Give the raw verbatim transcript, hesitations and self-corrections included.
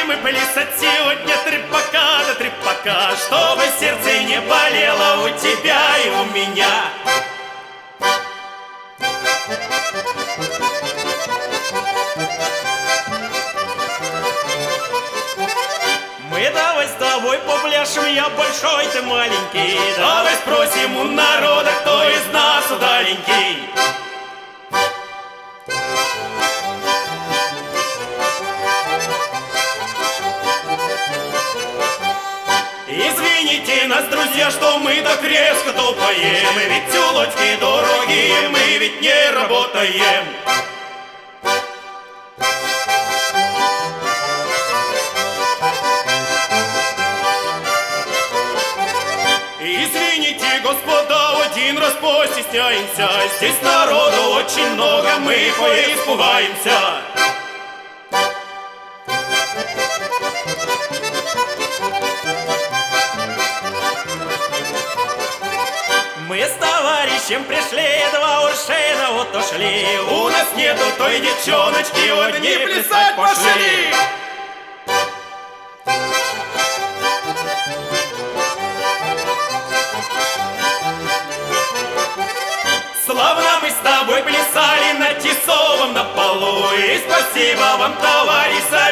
мы плясать сегодня трепака да трепака, чтобы сердце не болело у тебя и у меня. Мы давай с тобой попляшем, я большой, ты маленький. Давай спросим у народа, кто из нас удаленький. Извините нас, друзья, что мы так резко топаем. Мы ведь улочки дорогие, мы ведь не работаем. Извините, господа, один раз постесняемся. Здесь народу очень много, мы поиспугаемся. Мы с товарищем пришли, два уршена вот ушли. У нас нету той девчоночки, одни плясать пошли. Славно мы с тобой плясали на Тисовом на полу. И спасибо вам, товарищ, за